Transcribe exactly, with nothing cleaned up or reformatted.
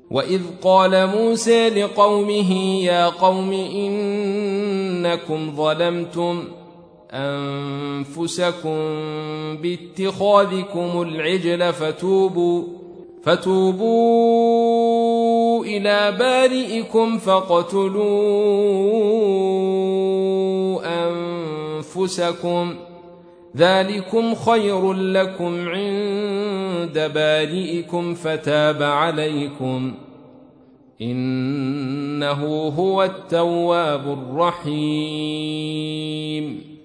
وإذ قال موسى لقومه يا قوم إنكم ظلمتم أنفسكم باتخاذكم العجل فتوبوا, فتوبوا إلى بارئكم فاقتلوا أنفسكم ذلكم خير لكم عند بارئكم فتاب عليكم إنه هو التواب الرحيم